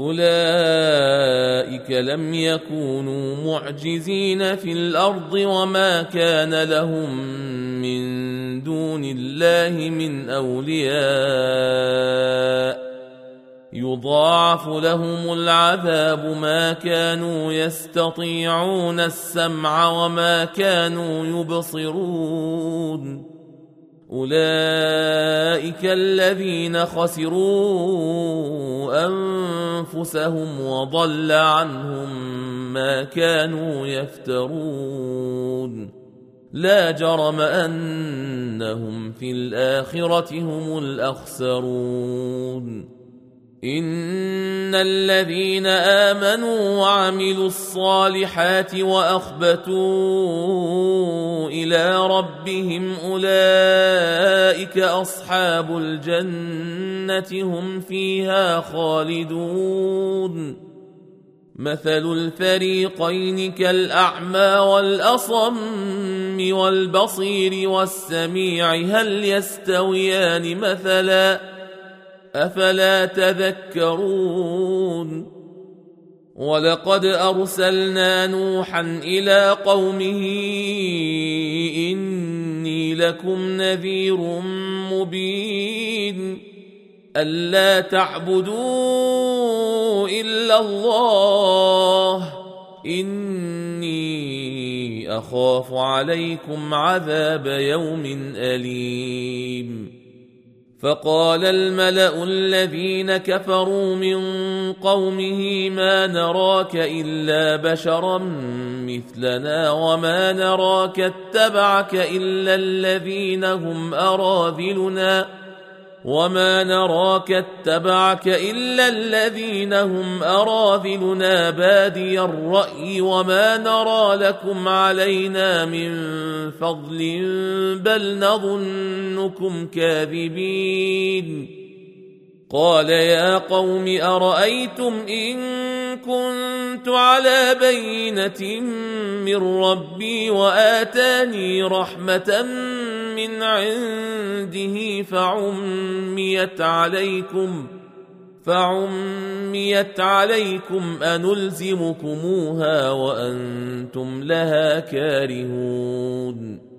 أولئك لم يكونوا معجزين في الأرض وما كان لهم من دون الله من أولياء يضاعف لهم العذاب ما كانوا يستطيعون السمع وما كانوا يبصرون أولئك الذين خسروا أنفسهم وضل عنهم ما كانوا يفترون لا جرم أنهم في الآخرة هم الأخسرون إن الذين آمنوا وعملوا الصالحات وأخبتوا إلى ربهم أولئك أصحاب الجنة هم فيها خالدون مثل الفريقين كالأعمى والأصم والبصير والسميع هل يستويان مثلا أفلا تذكرون ولقد أرسلنا نوحا إلى قومه إني لكم نذير مبين ألا تعبدوا إلا الله إني أخاف عليكم عذاب يوم أليم فقال الملأ الذين كفروا من قومه ما نراك إلا بشرا مثلنا وما نراك اتبعك إلا الذين هم أراذلنا بادي الرأي وما نرى لكم علينا من فضل بل نظنكم كاذبين قال يا قوم أرأيتم إن كنت على بينة من ربي وآتاني رحمة من عنده فعميت عليكم أنلزمكموها وأنتم لها كارهون